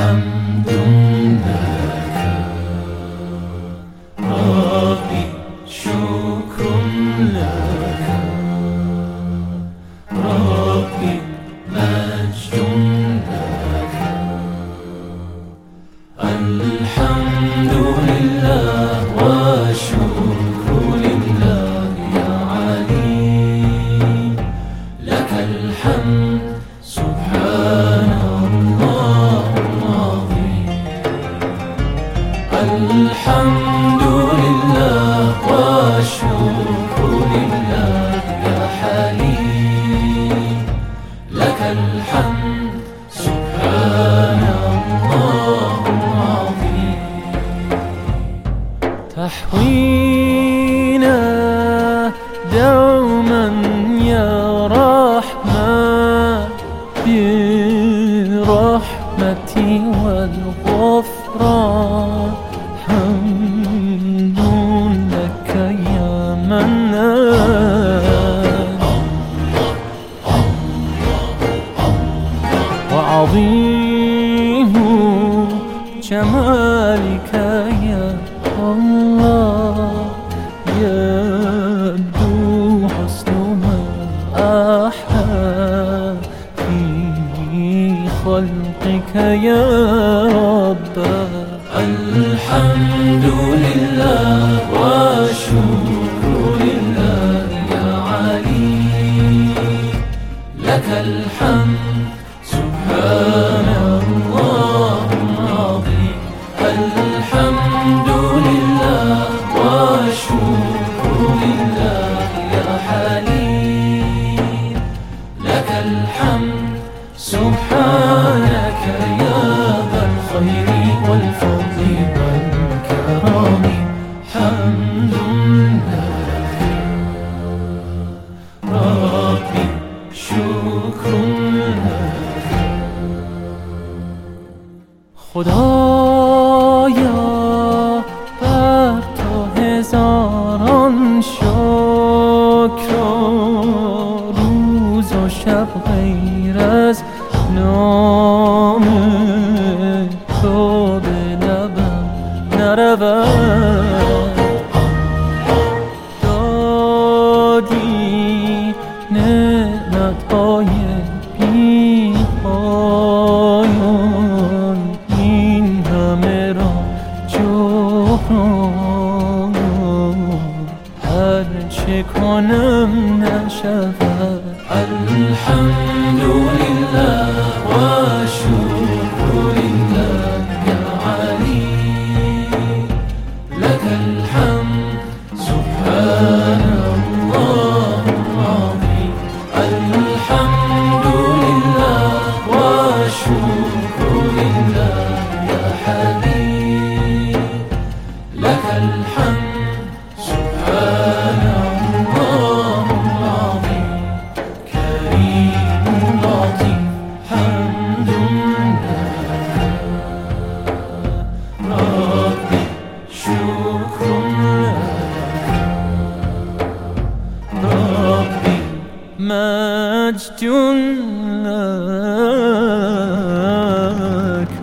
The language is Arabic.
حمد لك ربي، شكر لك ربي، مجد لك. الحمد لله والشكر لله يا علي، لك الحمد سبحان الله العظيم. الحمد لله والشكر لله يا حليم، لك الحمد سبحان الله العظيم. تحوينا دوما يا رحمن برحمتي والغفران، حمد لك يا منان. وعظيم جمالك يا الله، يبدو حسن ما أحلى في خلقك يا رب. الحمد لله والشكر لله يا علي، لك الحمد سبحان الله العظيم. الحمد لله والشكر لله يا حليم، لك الحمد سبحانك يا ذا الخير والفضل والكرم. حمد لك ربي، شكر لك. خدایا بر تو هزاران شکر، روز و شب غیر از نام تو به لبم نرود. دادی نعمتهای بی پایان، این همه را جبران. هر چه کنم نشود. الحمد لله والشكر لله يا علي، لك الحمد سبحان الله العظيم. الحمد لله والشكر لله يا حليم، لك الحمد سبحان الله العظيم. كريم لطيف حمد لك ربي، شكر لك ربي، مجد لك.